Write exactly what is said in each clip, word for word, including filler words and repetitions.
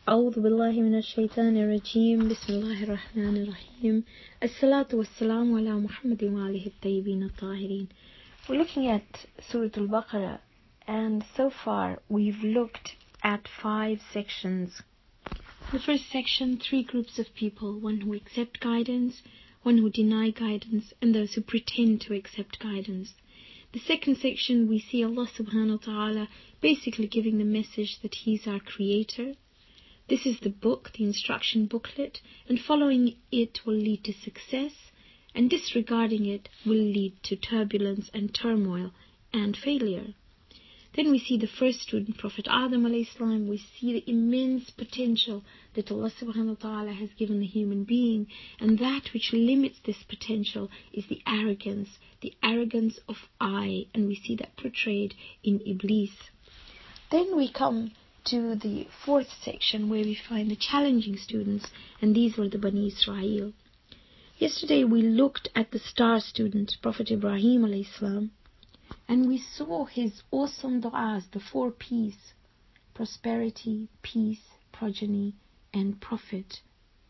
أعوذ بالله من الشيطان الرجيم بسم الله الرحمن الرحيم الصلاة والسلام على محمد وآله الطيبين الطاهرين. We're looking at Surah Al-Baqarah, and so far we've looked at five sections. The first section, three groups of people: one who accept guidance, one who deny guidance, and those who pretend to accept guidance. The second section, we see Allah subhanahu wa ta'ala basically giving the message that He's our creator. This is the book, the instruction booklet, and following it will lead to success, and disregarding it will lead to turbulence and turmoil and failure. Then we see the first student, Prophet Adam alayhi salam. We see the immense potential that Allah subhanahu wa ta'ala has given the human being, and that which limits this potential is the arrogance, the arrogance of I, and we see that portrayed in Iblis. Then we come to the fourth section, where we find the challenging students, and these were the Bani Israel. Yesterday we looked at the star student, Prophet Ibrahim alayhi salam, and we saw his awesome du'as, the four P's: prosperity, peace, progeny, and profit.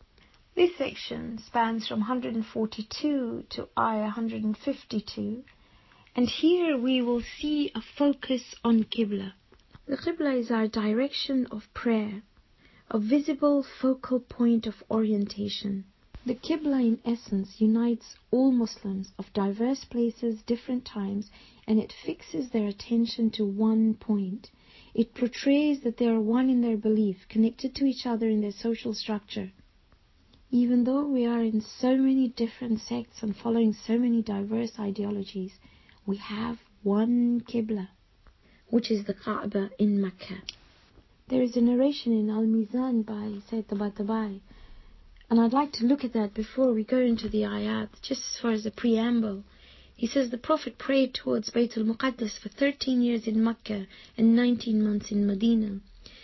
This section spans from one hundred forty-two to ayah one hundred fifty-two, and here we will see a focus on Qibla. The Qibla is our direction of prayer, a visible focal point of orientation. The Qibla in essence unites all Muslims of diverse places, different times, and it fixes their attention to one point. It portrays that they are one in their belief, connected to each other in their social structure. Even though we are in so many different sects and following so many diverse ideologies, we have one Qibla, which is the Kaaba in Mecca. There is a narration in Al-Mizan by Sayyid Tabatabai, and I'd like to look at that before we go into the ayat, just as far as a preamble. He says the Prophet prayed towards Baytul Muqaddas for thirteen years in Mecca and nineteen months in Medina.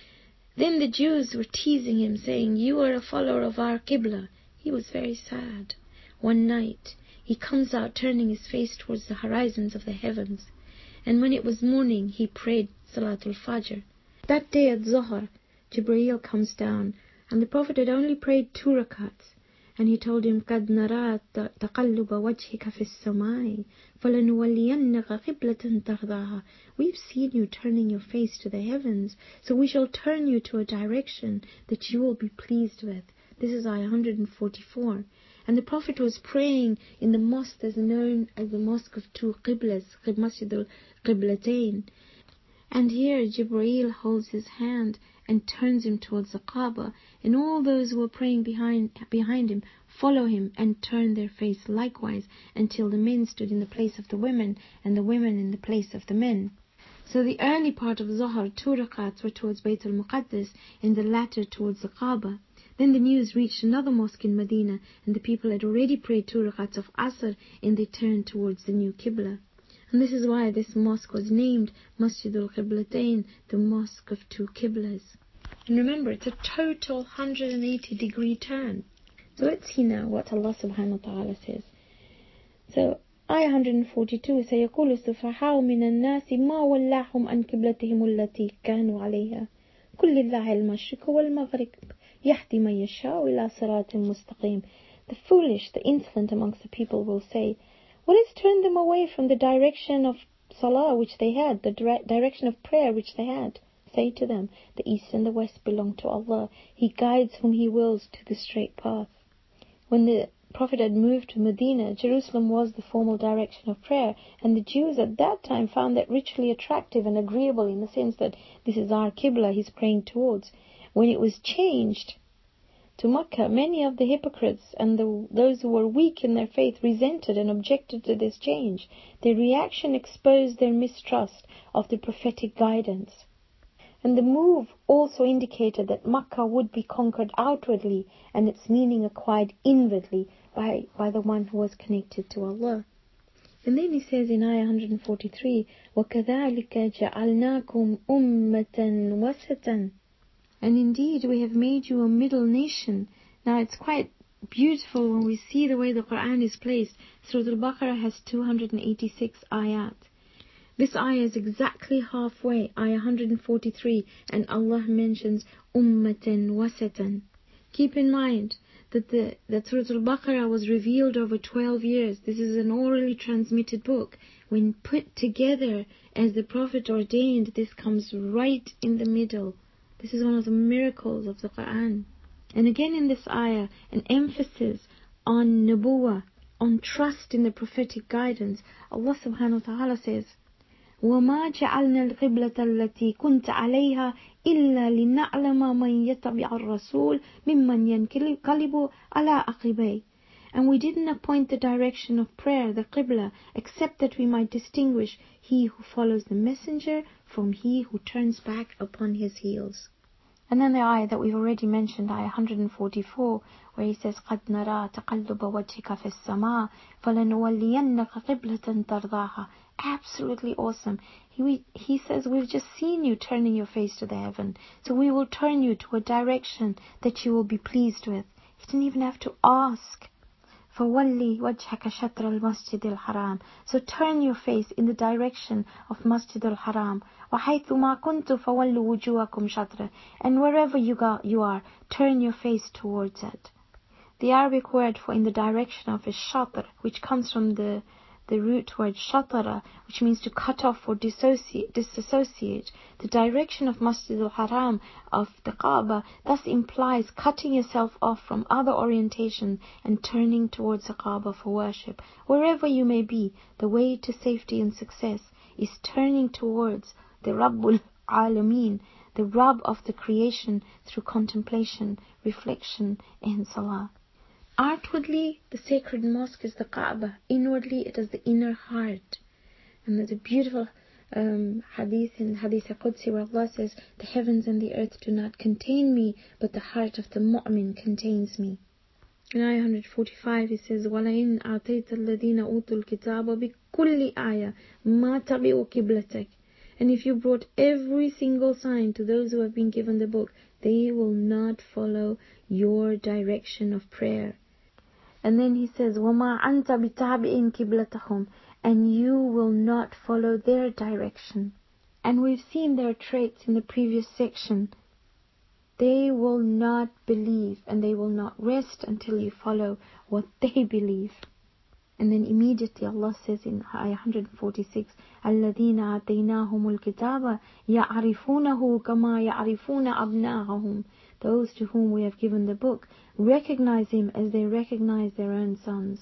Then the Jews were teasing him, saying, "You are a follower of our Qibla." He was very sad. One night, he comes out turning his face towards the horizons of the heavens, and when it was morning, he prayed Salatul Fajr. That day at Zuhr, Jibreel comes down, and the Prophet had only prayed two rakats, and he told him, قَدْ نَرَى تَقَلُّبَ وَجْهِكَ فِي السَّمَاءِ فَلَنُوَلِّيَنَّكَ قِبْلَةً تَرْضَاهَا. We've seen you turning your face to the heavens, so we shall turn you to a direction that you will be pleased with. This is ayah one hundred forty-four. And the Prophet was praying in the mosque that's known as the Mosque of Two Qiblas, Masjidul Qiblatayn. And here Jibreel holds his hand and turns him towards the Kaaba, and all those who were praying behind behind him follow him and turn their face likewise, until the men stood in the place of the women and the women in the place of the men. So the early part of Zuhr, two rakats were towards Baytul Muqaddas, and the latter towards the Kaaba. Then the news reached another mosque in Medina, and the people had already prayed two rakats of Asr, and they turned towards the new Qibla. And this is why this mosque was named Masjidul Qiblatayn, the Mosque of Two Qiblas. And remember, it's a total one hundred eighty degree turn. So let's see now what Allah subhanahu wa ta'ala says. So, ayah one hundred forty-two, سَيَقُولُ السُّفَحَاءُ مِنَ النَّاسِ مَا وَلَّاهُمْ عَنْ قِبْلَتِهِمُ الَّتِي كَانُوا عَلَيْهَا قُلْ لِلَّهِ الْمَشْرِقُ وَالْمَغْرِبُ يَهْدِي مَن يَشَاءُ إِلَى صِرَاطٍ مُسْتَقِيمٍ. The foolish, the insolent amongst the people will say, what has turned them away from the direction of salah which they had, the dire- direction of prayer which they had? Say to them, the east and the west belong to Allah. He guides whom He wills to the straight path. When the Prophet had moved to Medina, Jerusalem was the formal direction of prayer, and the Jews at that time found that richly attractive and agreeable, in the sense that this is our Qibla He's praying towards. When it was changed to Mecca, many of the hypocrites and the, those who were weak in their faith resented and objected to this change. Their reaction exposed their mistrust of the prophetic guidance. And the move also indicated that Makkah would be conquered outwardly and its meaning acquired inwardly by, by the one who was connected to Allah. And then he says in ayah one hundred forty-three, وَكَذَلِكَ جَعَلْنَاكُمْ أُمَّةً وَسَطًا. And indeed we have made you a middle nation. Now it's quite beautiful when we see the way the Quran is placed. Surah Al-Baqarah has two hundred eighty-six ayat. This ayah is exactly halfway, ayah one hundred forty-three, and Allah mentions ummatan wasatan. Keep in mind that the that Surah Al-Baqarah was revealed over twelve years. This is an orally transmitted book. When put together as the Prophet ordained, this comes right in the middle. This is one of the miracles of the Quran. And again in this ayah, an emphasis on nubuwah, on trust in the prophetic guidance. Allah subhanahu wa ta'ala says, وَمَا جَعَلْنَا الْقِبْلَةَ الَّتِي كُنْتَ عَلَيْهَا إِلَّا لِنَعْلَمَ مَنْ يَتَّبِعَ الرَّسُولَ مِمَّنْ يَنْقَلِبُ عَلَىٰ عَقِبَيْهِ. And we didn't appoint the direction of prayer, the Qibla, except that we might distinguish he who follows the messenger from he who turns back upon his heels. And then the ayah that we've already mentioned, ayah one hundred forty-four, where he says, قَدْ نَرَى تَقَلُّبَ وَجْهِكَ فِي السَّمَاءِ فَلَنُوَلِّيَنَّكَ قِبْلَةً تَرْضَاهَا. Absolutely awesome. He, he says, we've just seen you turning your face to the heaven, so we will turn you to a direction that you will be pleased with. He didn't even have to ask. فَوَلِّ وَجْهَكَ شَطْرَ الْمَسْجِدِ الْحَرَامِ. So turn your face in the direction of Masjid al-Haram. وَحَيْثُ مَا كُنْتُ فَوَلُّوا وُجُوهَكُمْ شَطْرَ. And wherever you, go, you are, turn your face towards it. The Arabic word for in the direction of is shatr, which comes from the the root word shatara, which means to cut off or dissociate, disassociate. The direction of Masjid al-Haram, of the Kaaba, thus implies cutting yourself off from other orientation and turning towards the Kaaba for worship. Wherever you may be, the way to safety and success is turning towards the Rabbul Alameen, the Rabb of the creation, through contemplation, reflection, and salah. Outwardly, the sacred mosque is the Kaaba. Inwardly, it is the inner heart. And there's a beautiful um, hadith in Hadith al-Qudsi where Allah says, the heavens and the earth do not contain me, but the heart of the mu'min contains me. In ayah one hundred forty-five, it says, وَلَئِنْ أَعْطَيْتَ الَّذِينَ أُوتُوا الْكِتَابَ بِكُلِّ آيَةٍ مَا تَبِعُوا قِبْلَتَكَ. And if you brought every single sign to those who have been given the book, they will not follow your direction of prayer. And then he says, وَمَا أَنْتَ بِتَابِئٍ قِبْلَتَهُمْ. And you will not follow their direction. And we've seen their traits in the previous section. They will not believe and they will not rest until you follow what they believe. And then immediately Allah says in ayah one hundred forty-six, الَّذِينَ آتَيْنَاهُمُ الْكِتَابَ يَعْرِفُونَهُ كَمَا يَعْرِفُونَ أَبْنَاءَهُمْ. Those to whom we have given the book recognize him as they recognize their own sons.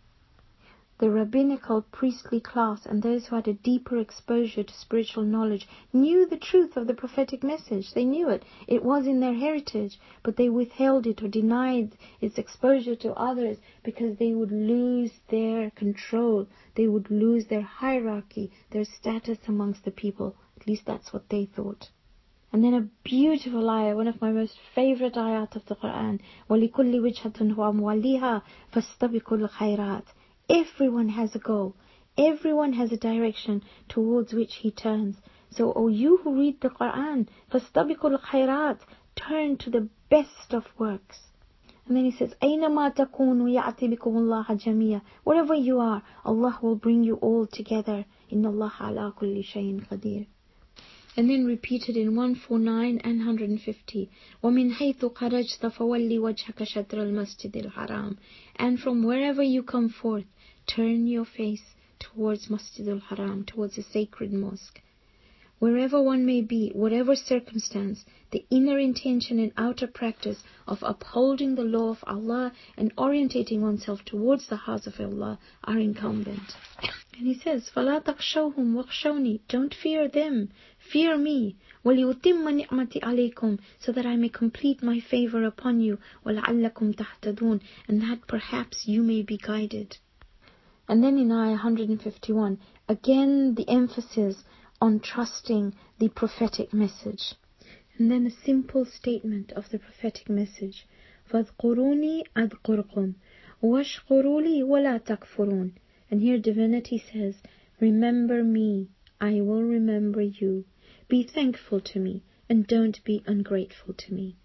The rabbinical priestly class and those who had a deeper exposure to spiritual knowledge knew the truth of the prophetic message. They knew it. It was in their heritage, but they withheld it or denied its exposure to others because they would lose their control. They would lose their hierarchy, their status amongst the people. At least that's what they thought. And then a beautiful ayah, one of my most favorite ayat of the Quran. وَلِكُلِّ وِجْهَةٌ هُوَ مُوَلِّيهَا فَاسْتَبِقُوا الْخَيْرَاتِ. Everyone has a goal. Everyone has a direction towards which he turns. So, O you who read the Quran, فَاسْتَبِقُوا الْخَيْرَاتِ. Turn to the best of works. And then he says, أَيْنَمَا تَكُونُوا يَأْتِ بِكُمُ اللَّهَ جَمِيعًا. Wherever you are, Allah will bring you all together. إِنَّ اللَّهَ عَلَىٰ كُلِّ شَيْءٍ قَدِيرٌ. And then repeated in one forty-nine and one hundred fifty. وَمِنْ حَيْثُ خَرَجْتَ فَوَلِّ وَجْهَكَ شَطْرَ الْمَسْجِدِ الْحَرَامِ. And from wherever you come forth, turn your face towards Masjid al-Haram, towards the sacred mosque. Wherever one may be, whatever circumstance, the inner intention and outer practice of upholding the law of Allah and orientating oneself towards the house of Allah are incumbent. And he says, فَلَا تَخْشَوْهُمْ وَخْشَوْنِي. Don't fear them, fear me. وَلِيُتِمَّ نِعْمَتِي عَلَيْكُمْ. So that I may complete my favor upon you. وَلَعَلَّكُمْ تَهْتَدُونَ. And that perhaps you may be guided. And then in ayah one hundred fifty-one, again the emphasis on trusting the prophetic message. And then a simple statement of the prophetic message. فَاذْكُرُونِي أَذْكُرْكُمْ وَاشْكُرُوا لِي وَلَا تَكْفُرُونَ. And here divinity says, remember me, I will remember you. Be thankful to me, and don't be ungrateful to me.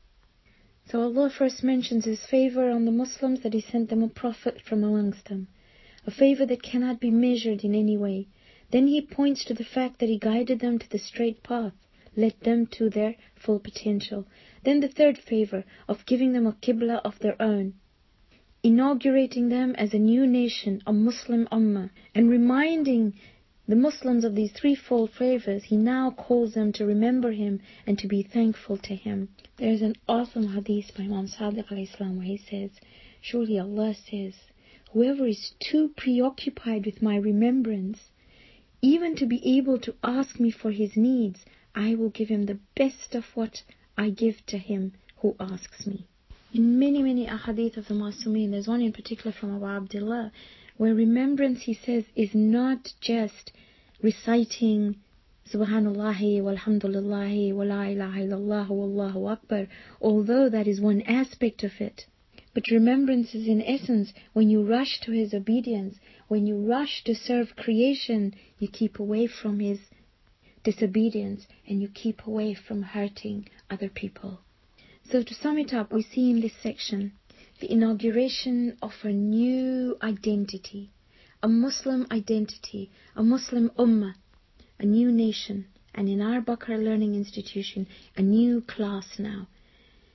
So Allah first mentions His favor on the Muslims, that He sent them a prophet from amongst them. A favor that cannot be measured in any way. Then he points to the fact that he guided them to the straight path, led them to their full potential. Then the third favor of giving them a Qibla of their own, inaugurating them as a new nation, a Muslim Ummah, and reminding the Muslims of these threefold favors. He now calls them to remember him and to be thankful to him. There is an awesome hadith by Imam Sadiq alayhi salam where he says, surely Allah says, whoever is too preoccupied with my remembrance, even to be able to ask me for his needs, I will give him the best of what I give to him who asks me. In many, many ahadith of the Masumeen, there's one in particular from Abu Abdullah, where remembrance, he says, is not just reciting Subhanallahi walhamdulillahi wa la ilaha illallah wallahu akbar, although that is one aspect of it. But remembrance is in essence when you rush to his obedience, when you rush to serve creation, you keep away from his disobedience and you keep away from hurting other people. So to sum it up, we see in this section the inauguration of a new identity, a Muslim identity, a Muslim Ummah, a new nation, and in our Baqarah Learning Institution, a new class now.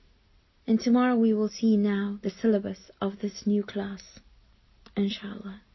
And tomorrow we will see now the syllabus of this new class, inshallah.